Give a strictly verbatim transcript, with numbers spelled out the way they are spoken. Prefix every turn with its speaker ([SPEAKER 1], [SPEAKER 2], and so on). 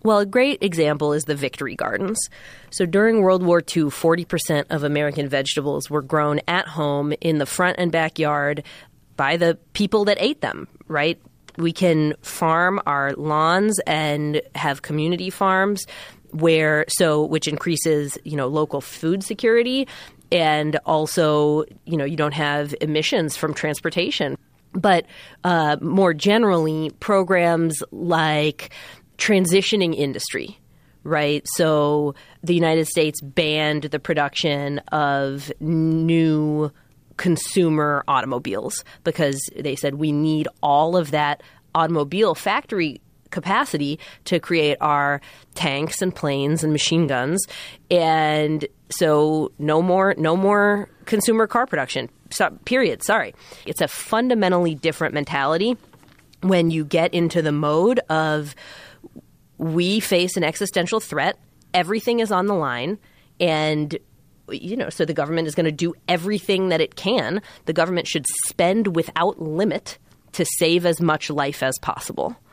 [SPEAKER 1] Well, a great example is the Victory Gardens. So during World War Two, forty percent of American vegetables were grown at home in the front and backyard by the people that ate them, right? We can farm our lawns and have community farms where so which increases, you know, local food security, and also, you know, you don't have emissions from transportation. But uh, more generally, programs like transitioning industry, right? So the United States banned the production of new consumer automobiles because they said we need all of that automobile factory capacity to create our tanks and planes and machine guns. And so no more no more consumer car production, so, period. Sorry. It's a fundamentally different mentality when you get into the mode of we face an existential threat, everything is on the line, and you know, so the government is going to do everything that it can. The government should spend without limit to save as much life as possible.